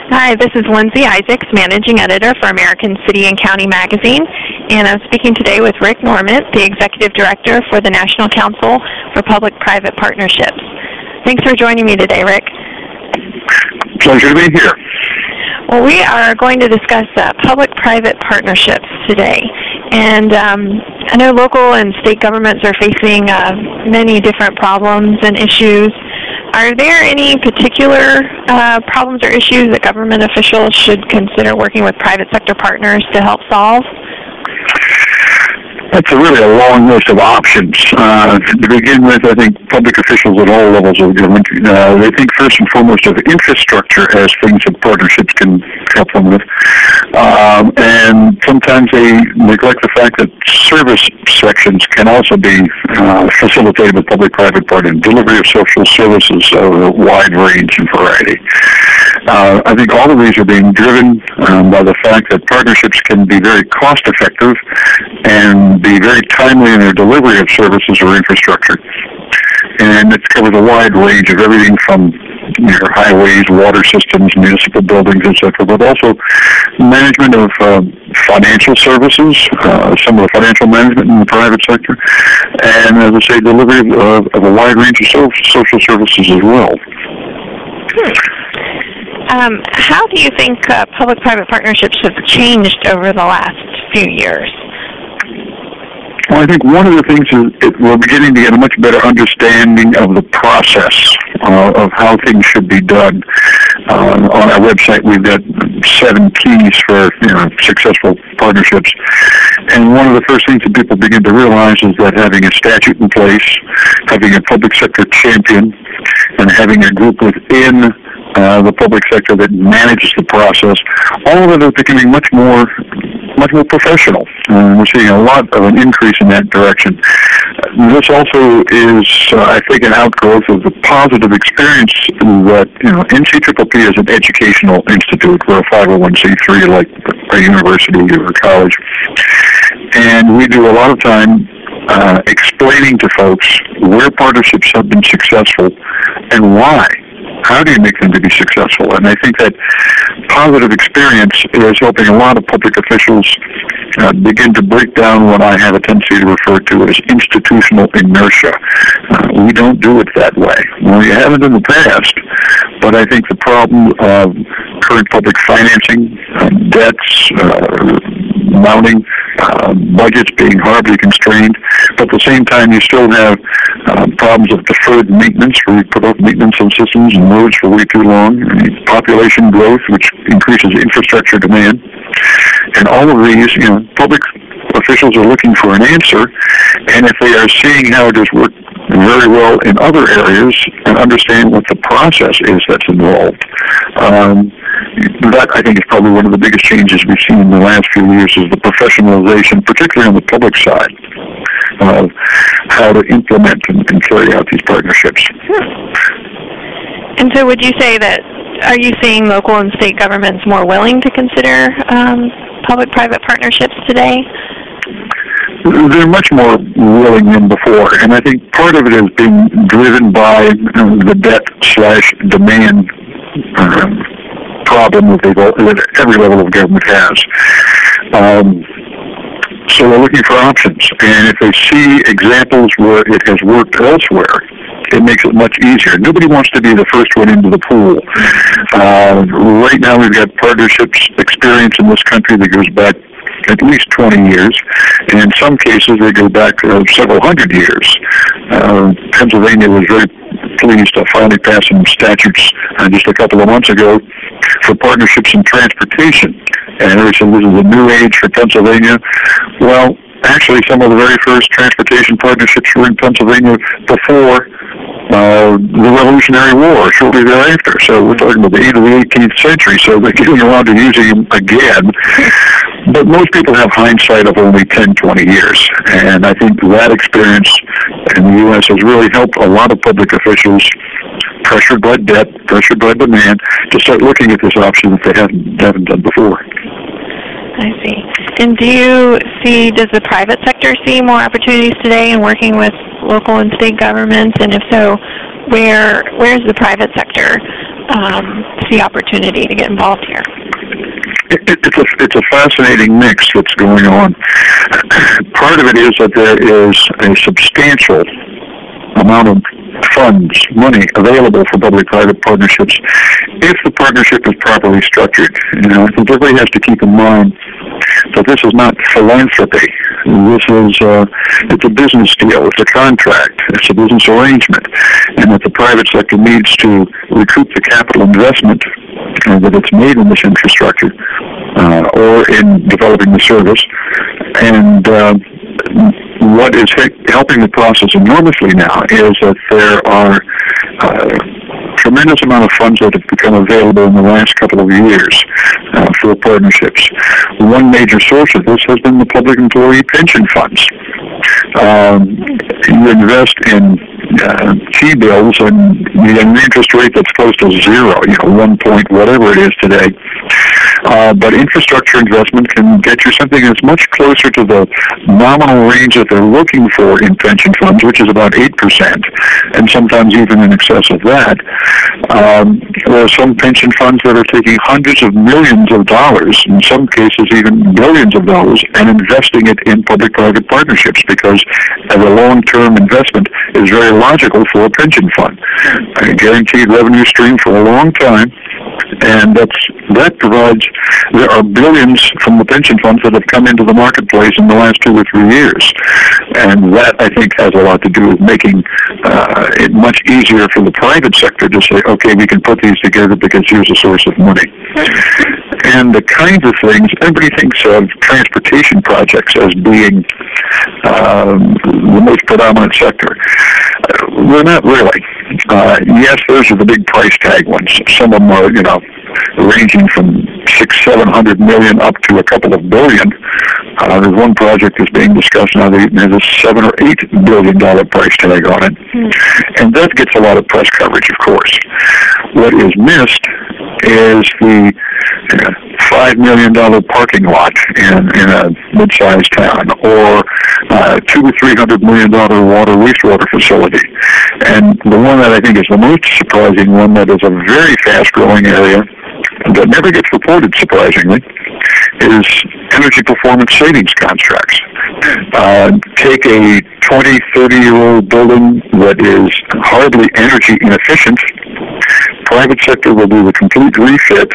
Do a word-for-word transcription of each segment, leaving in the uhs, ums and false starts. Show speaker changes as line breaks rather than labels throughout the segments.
Hi, this is Lindsay Isaacs, Managing Editor for American City and County Magazine, and I'm speaking today with Rick Normant, the Executive Director for the National Council for Public-Private Partnerships. Thanks for joining me today, Rick.
Pleasure to be here.
Well, we are going to discuss uh, public-private partnerships today, and um, I know local and state governments are facing uh, many different problems and issues. Are there any particular uh, problems or issues that government officials should consider working with private sector partners to help solve?
That's a really a long list of options. Uh, to begin with, I think public officials at all levels of government, uh, they think first and foremost of infrastructure as things that partnerships can help them with. Um, and sometimes they neglect the fact that service sections can also be uh, facilitated with public-private partnering, delivery of social services of a wide range and variety. Uh, I think all of these are being driven um, by the fact that partnerships can be very cost-effective and be very timely in their delivery of services or infrastructure. And it covers a wide range of everything from you know, highways, water systems, municipal buildings, et cetera, but also management of uh, financial services, uh, some of the financial management in the private sector, and, as I say, delivery of, of a wide range of so- social services as well.
Hmm. Um, how do you think uh, public-private partnerships have changed over the last few years?
Well, I think one of the things is it, we're beginning to get a much better understanding of the process uh, of how things should be done. Uh, on our website, we've got seven keys for you know, successful partnerships. And one of the first things that people begin to realize is that having a statute in place, having a public sector champion, and having a group within uh, the public sector that manages the process, all of it is becoming much more much more professional. Uh, we're seeing a lot of an increase in that direction. This also is, uh, I think, an outgrowth of the positive experience that, you know, N C C P P is an educational institute. We're a five oh one c three like a university or a college. And we do a lot of time uh, explaining to folks where partnerships have been successful and why. How do you make them to be successful? And I think that positive experience is helping a lot of public officials uh, begin to break down what I have a tendency to refer to as institutional inertia. Uh, we don't do it that way. Well, we haven't in the past, but I think the problem of current public financing, uh, debts, uh, mounting, uh, budgets being horribly constrained, but at the same time you still have uh, problems of deferred maintenance, where we put off maintenance on systems and roads for way too long, population growth, which increases infrastructure demand, and all of these, you know, public officials are looking for an answer, and if they are seeing how it has worked very well in other areas and understand what the process is that's involved, um, that, I think, is probably one of the biggest changes we've seen in the last few years is the professionalization, particularly on the public side, of how to implement and, and carry out these partnerships.
And so would you say that, are you seeing local and state governments more willing to consider um, public-private partnerships today?
They're much more willing than before, and I think part of it is being driven by um, the debt slash demand um, problem that, that every level of government has. Um, so we're looking for options, and if they see examples where it has worked elsewhere, it makes it much easier. Nobody wants to be the first one into the pool. Uh, right now we've got partnerships experience in this country that goes back at least twenty years, and in some cases they go back uh, several hundred years. Uh, Pennsylvania was very pleased to finally pass some statutes uh, just a couple of months ago for partnerships in transportation, and everybody said this is a new age for Pennsylvania. Well, actually some of the very first transportation partnerships were in Pennsylvania before Uh, the Revolutionary War, shortly thereafter. So we're talking about the end of the eighteenth century, so they're getting around to using them again. But most people have hindsight of only ten, twenty years, and I think that experience in the U S has really helped a lot of public officials, pressured by debt, pressured by demand, to start looking at this option that they haven't, haven't done before.
I see. And do you see, does the private sector see more opportunities today in working with local and state governments? And if so, where where's the private sector um, see opportunity to get involved here?
It, it, it's, a, it's a fascinating mix that's going on. Part of it is that there is a substantial amount of funds, money available for public-private partnerships if the partnership is properly structured. You know, I think everybody has to keep in mind that this is not philanthropy. This is uh, it's a business deal. It's a contract. It's a business arrangement, and that the private sector needs to recoup the capital investment uh, that it's made in this infrastructure uh, or in developing the service. And uh, what is helping the process enormously now is that there are uh, tremendous amount of funds that have become available in the last couple of years uh, for partnerships. One major source of this has been the public employee pension funds. Um, you invest in uh, T-bills and you get an interest rate that's close to zero, you know, one point whatever it is today. Uh, but infrastructure investment can get you something that's much closer to the nominal range that they're looking for in pension funds, which is about eight percent, and sometimes even in excess of that. Um, there are some pension funds that are taking hundreds of millions of dollars, in some cases even billions of dollars, and investing it in public-private partnerships because as a long-term investment is very logical for a pension fund. A guaranteed revenue stream for a long time, and that's, that provides, there are billions from the pension funds that have come into the marketplace in the last two or three years. And that, I think, has a lot to do with making uh, it much easier for the private sector to say, okay, we can put these together because here's a source of money. And the kinds of things, everybody thinks of transportation projects as being um, the most predominant sector. Uh, they're not really. Uh, yes, those are the big price tag ones. Some of them are, you know, ranging from six, seven hundred million up to a couple of billion. Uh, there's one project that's being discussed now that has a seven or eight billion dollar price tag on it, mm. and that gets a lot of press coverage, of course. What is missed is the uh, five million dollar parking lot in, in a mid-sized town, or uh, two to three hundred million dollar water wastewater facility. And the one that I think is the most surprising one, that is a very fast-growing area that never gets reported, surprisingly, is energy performance savings contracts. Uh, take a twenty, thirty-year-old building that is hardly energy inefficient. Private sector will do the complete refit,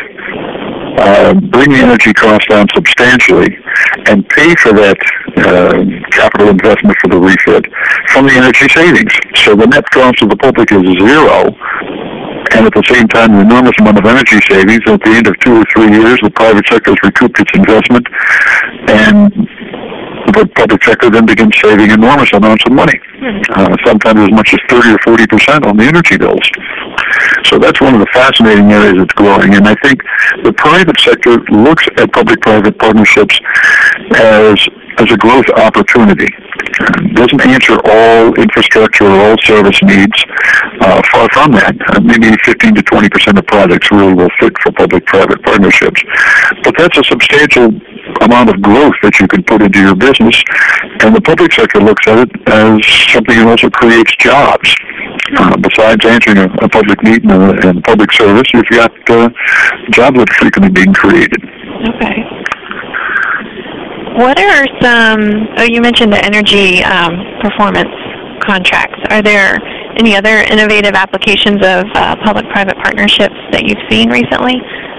uh, bring the energy cost down substantially, and pay for that uh, capital investment for the refit from the energy savings. So the net cost of the public is zero, and at the same time, an enormous amount of energy savings. At the end of two or three years, the private sector has recouped its investment, and the public sector then begins saving enormous amounts of money, uh, sometimes as much as thirty or forty percent on the energy bills. So that's one of the fascinating areas that's growing, and I think the private sector looks at public-private partnerships as as a growth opportunity. It doesn't answer all infrastructure or all service needs. Uh, far from that. Uh, maybe fifteen to twenty percent of projects really will fit for public-private partnerships. But that's a substantial amount of growth that you can put into your business, and the public sector looks at it as something that also creates jobs. Uh, besides answering a, a public need and a, and public service, you've got uh, jobs that are frequently being created.
Okay. What are some, oh, you mentioned the energy um, performance contracts. Are there any other innovative applications of uh, public-private partnerships that you've seen recently?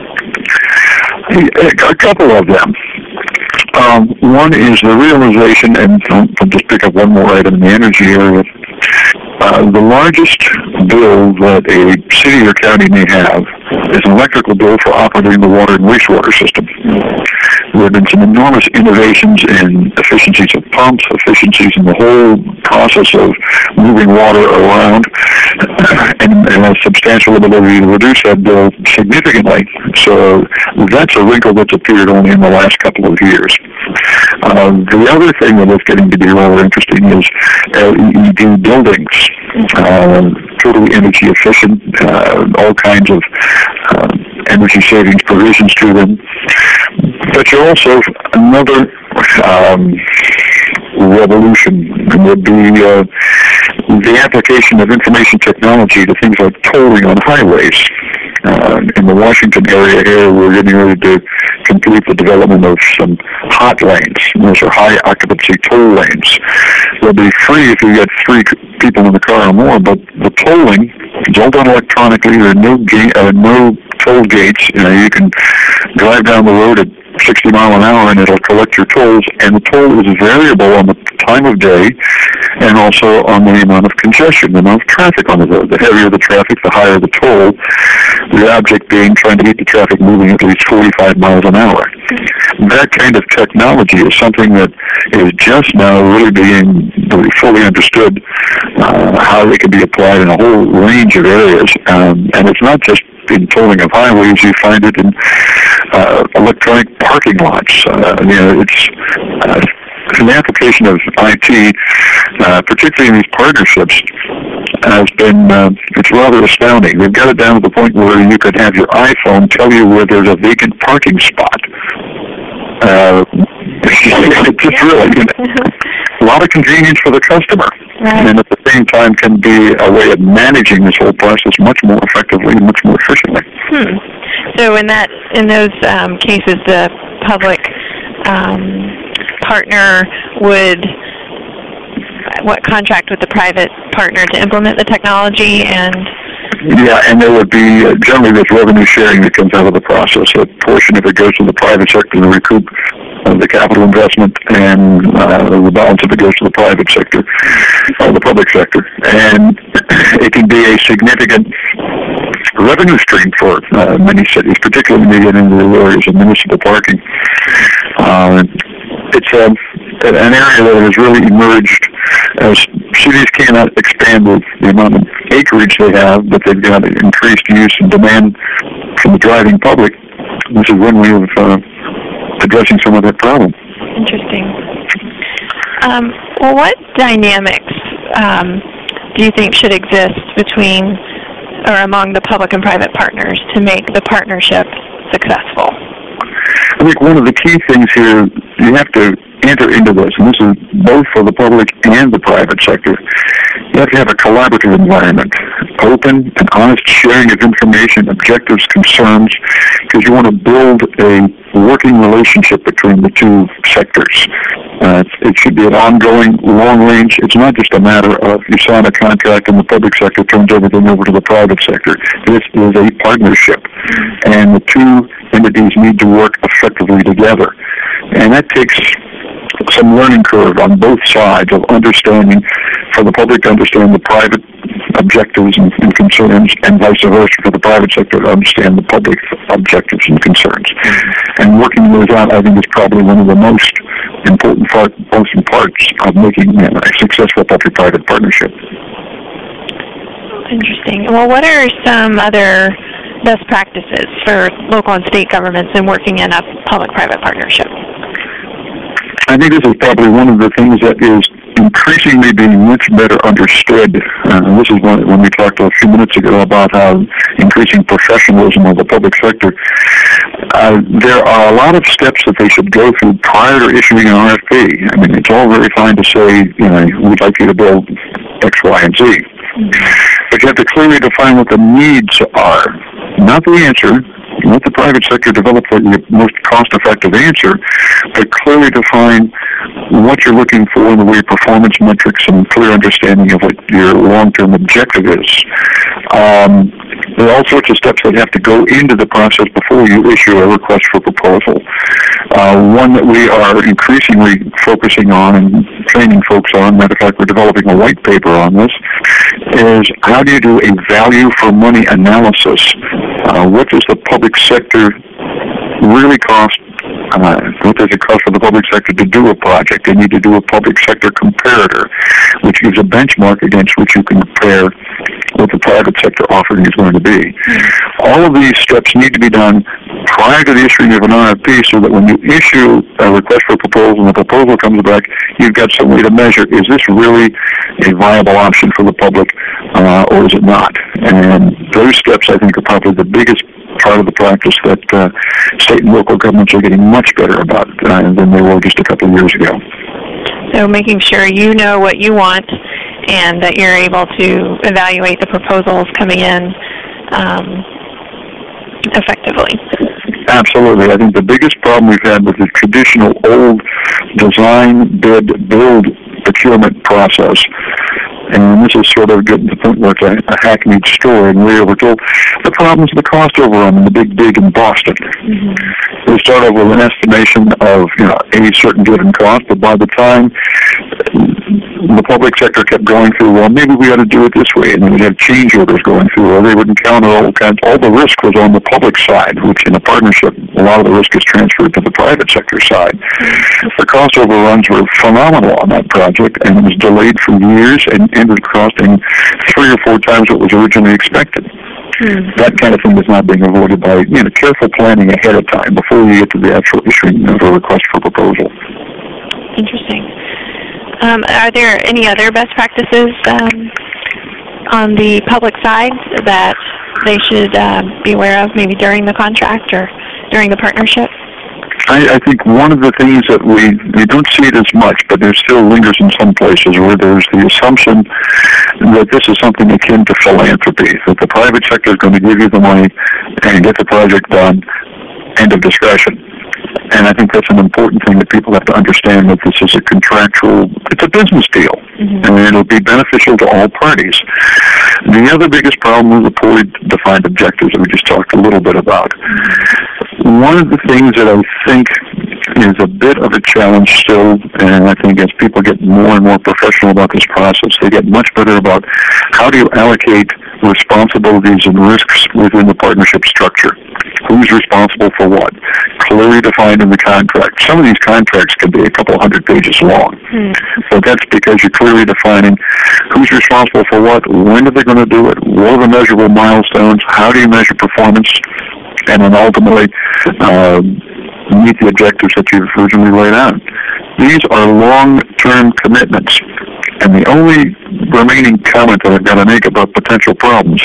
A couple of them. Um, one is the realization, and I'll just pick up one more item in the energy area. Uh, the largest bill that a city or county may have is an electrical bill for operating the water and wastewater system. There have been some enormous innovations in efficiencies of pumps, efficiencies in the whole process of moving water around, and, and a substantial ability to reduce that bill significantly. So that's a wrinkle that's appeared only in the last couple of years. Uh, the other thing that is getting to be rather interesting is L E D buildings, uh, totally energy efficient, uh, all kinds of uh, energy savings provisions to them. But you also, another um, revolution would be uh, the application of information technology to things like tolling on highways. Uh, in the Washington area here, we're getting ready to complete the development of some hot lanes. Those are high occupancy toll lanes. They'll be free if you get three people in the car or more, but the tolling is all done electronically. There are no, ga- uh, no toll gates. You know, you can drive down the road at sixty mile an hour and it'll collect your tolls, and the toll is variable on the time of day and also on the amount of congestion, the amount of traffic on the road. The heavier the traffic, the higher the toll, the object being trying to keep the traffic moving at least forty-five miles an hour. That kind of technology is something that is just now really being really fully understood, uh, how they can be applied in a whole range of areas, um, and it's not just in tolling of highways. You find it in uh, electronic parking lots. Uh, you know, it's uh, an application of I T, uh, particularly in these partnerships, has been, uh, it's rather astounding. They've got it down to the point where you could have your iPhone tell you where there's a vacant parking spot. Uh, it's just really, you know, a lot of convenience for the customer. Right. And at the same time can be a way of managing this whole process much more effectively and much more efficiently.
Hmm. So in that, in those um, cases, the public um, partner would what contract with the private partner to implement the technology, and
yeah, and there would be uh, generally there's revenue sharing that comes out of the process. A portion of it goes to the private sector to recoup uh, the capital investment, and uh, the balance of it goes to the private sector, or the public sector, and it can be a significant revenue stream for uh, many cities, particularly when you get into the areas of municipal parking. Uh, it's a an area that has really emerged as cities cannot expand with the amount of acreage they have, but they've got increased use and demand from the driving public. This is one way of uh, addressing some of that problem.
Interesting. Um, well, what dynamics um, do you think should exist between or among the public and private partners to make the partnership successful?
I think one of the key things here, you have to enter into this, and this is both for the public and the private sector. You have to have a collaborative environment, open and honest sharing of information, objectives, concerns, because you want to build a working relationship between the two sectors. Uh, it should be an ongoing, long range. It's not just a matter of you sign a contract and the public sector turns everything over to the private sector. This is a partnership, and the two entities need to work effectively together. And that takes some learning curve on both sides of understanding, for the public to understand the private objectives and, and concerns, and vice versa for the private sector to understand the public objectives and concerns. And working those out, I think, is probably one of the most important part, most parts of making, you know, a successful public-private partnership.
Interesting. Well, what are some other best practices for local and state governments in working in a public-private partnership?
I think this is probably one of the things that is increasingly being much better understood. Uh, this is one, when we talked a few minutes ago about how increasing professionalism of the public sector. Uh, there are a lot of steps that they should go through prior to issuing an R F P. I mean, it's all very fine to say, you know, we'd like you to build X, Y, and Z. Mm-hmm. But you have to clearly define what the needs are, not the answer. Let the private sector develop the most cost-effective answer, but clearly define what you're looking for in the way of performance metrics and clear understanding of what your long-term objective is. Um, there are all sorts of steps that have to go into the process before you issue a request for proposal. Uh, one that we are increasingly focusing on and training folks on, matter of fact, we're developing a white paper on this, is how do you do a value for money analysis? Uh, what does the public sector really cost? Uh, what does it cost for the public sector to do a project? They need to do a public sector comparator, which gives a benchmark against which you can compare what the private sector offering is going to be. Mm-hmm. All of these steps need to be done prior to the issuing of an R F P, so that when you issue a request for proposal and the proposal comes back, you've got some way to measure, is this really a viable option for the public, uh, or is it not? And those steps, I think, are probably the biggest part of the practice that uh, state and local governments are getting much better about uh, than they were just a couple of years ago.
So making sure you know what you want and that you're able to evaluate the proposals coming in um, effectively.
Absolutely. I think the biggest problem we've had with the traditional old design, bid, build procurement process, and this is sort of getting to the point where it's a, a hackneyed story, and we were told the problem's the cost overrun in the big dig in Boston. Mm-hmm. We start off with an estimation of, you know, a certain given cost, but by the time the public sector kept going through, well, maybe we ought to do it this way, and then we'd have change orders going through, or they would encounter all kinds. All the risk was on the public side, which in a partnership, a lot of the risk is transferred to the private sector side. The cost overruns were phenomenal on that project, and it was delayed for years and ended costing three or four times what was originally expected. Hmm. That kind of thing is not being avoided by, you know, careful planning ahead of time before you get to the actual issuing of a request for proposal.
Interesting. Um, are there any other best practices um, on the public side that they should uh, be aware of, maybe during the contract or during the partnership?
I, I think one of the things that we, we don't see it as much, but there still lingers in some places, where there's the assumption that this is something akin to philanthropy, that the private sector is going to give you the money and get the project done, end of discussion. And I think that's an important thing that people have to understand, that this is a contractual, it's a business deal, mm-hmm. and it'll be beneficial to all parties. The other biggest problem is the poorly defined objectives that we just talked a little bit about. Mm-hmm. One of the things that I think is a bit of a challenge still, and I think as people get more and more professional about this process, they get much better about how do you allocate responsibilities and risks within the partnership structure. Who's responsible for what? Clearly defined in the contract. Some of these contracts can be a couple hundred pages long. Hmm. But that's because you're clearly defining who's responsible for what, when are they going to do it, what are the measurable milestones, how do you measure performance, and then ultimately uh, meet the objectives that you've originally laid out. These are long-term commitments. And the only remaining comment that I've got to make about potential problems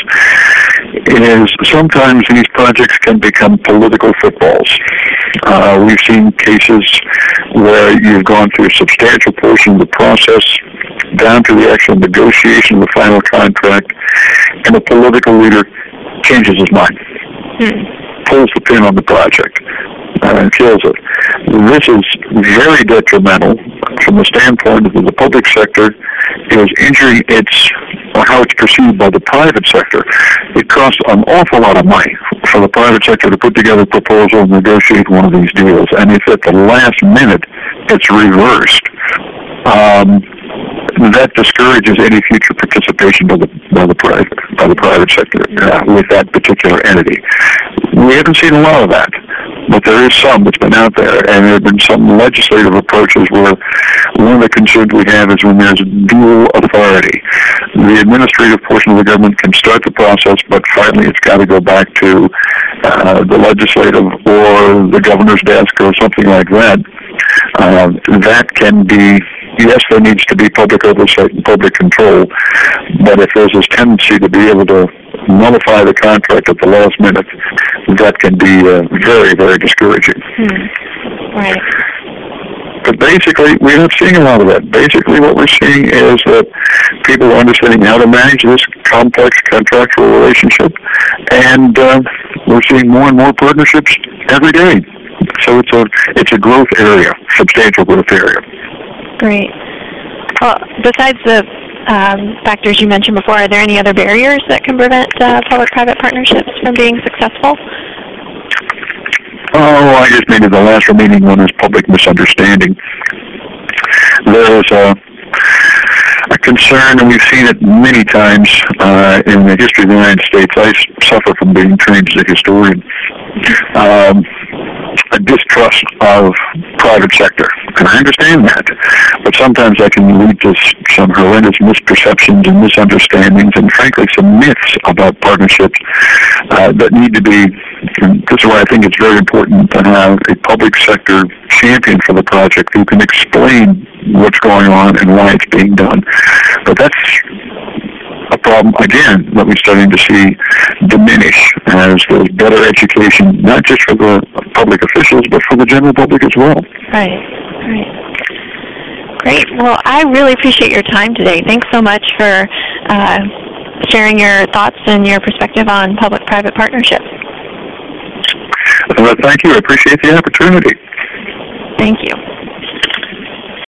is sometimes these projects can become political footballs. Uh, we've seen cases where you've gone through a substantial portion of the process down to the actual negotiation of the final contract, and a political leader changes his mind, hmm. pulls the pin on the project, uh, and kills it. This is very detrimental from the standpoint that the public sector is injuring its, or how it's perceived by the private sector. It costs an awful lot of money for the private sector to put together a proposal and negotiate one of these deals, and if at the last minute it's reversed, um, that discourages any future participation by the by the private by the private sector uh, with that particular entity. We haven't seen a lot of that, but there is some that's been out there, and there have been some legislative approaches where one of the concerns we have is when there's dual authority. The administrative portion of the government can start the process, but finally it's got to go back to uh, the legislative or the governor's desk or something like that. Uh, that can be, yes, there needs to be public oversight and public control, but if there's this tendency to be able to nullify the contract at the last minute, that can be uh, very, very discouraging.
Hmm. Right.
But basically, we're not seeing a lot of that. Basically, what we're seeing is that people are understanding how to manage this complex contractual relationship, and uh, we're seeing more and more partnerships every day. So it's a it's a growth area, substantial growth area.
Great. Well, besides the um, factors you mentioned before, are there any other barriers that can prevent uh, public-private partnerships from being successful?
Oh, I guess maybe the last remaining one is public misunderstanding. There is a, a concern, and we've seen it many times uh, in the history of the United States. I suffer from being trained as a historian. Um, a distrust of private sector, and I understand that, but sometimes that can lead to some horrendous misperceptions and misunderstandings, and frankly some myths about partnerships uh, that need to be, and this is why I think it's very important to have a public sector champion for the project who can explain what's going on and why it's being done. But that's a problem, again, that we're starting to see diminish as there's better education, not just for the public officials, but for the general public as well.
Right, right. Great. Well, I really appreciate your time today. Thanks so much for uh, sharing your thoughts and your perspective on public-private partnerships.
Well, thank you. I appreciate the opportunity.
Thank you.